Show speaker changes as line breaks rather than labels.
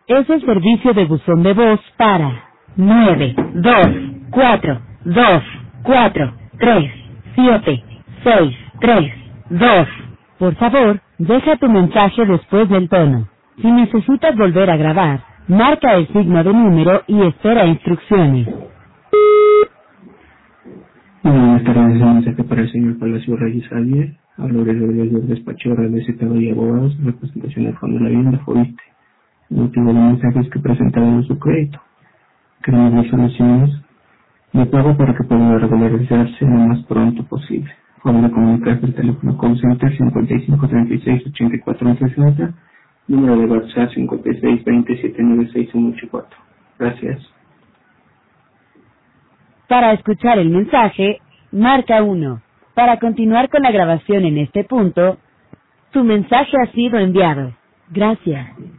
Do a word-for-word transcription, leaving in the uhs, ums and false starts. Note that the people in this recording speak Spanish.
Es el servicio de buzón de voz para nueve dos cuatro dos cuatro tres siete seis tres dos. Por favor, deja tu mensaje después del tono. Si necesitas volver a grabar, marca el signo de número y espera instrucciones.
Buenas tardes, un mensaje para el señor Palacio Reyes Javier. Hablo del despacho de Secado y Abogados, representación del Fondo de la Vivienda, FOBISTE. El motivo del mensaje es que presentaron su crédito. Queremos ver soluciones de pago para que pueda regularizarse lo más pronto posible. Favor de comunicarse al teléfono call center cincuenta y cinco treinta y seis ochenta y cuatro sesenta, número de WhatsApp cincuenta y seis veinte setenta y nueve sesenta y uno ochenta y cuatro. Gracias.
Para escuchar el mensaje, marca uno. Para continuar con la grabación en este punto, tu mensaje ha sido enviado. Gracias.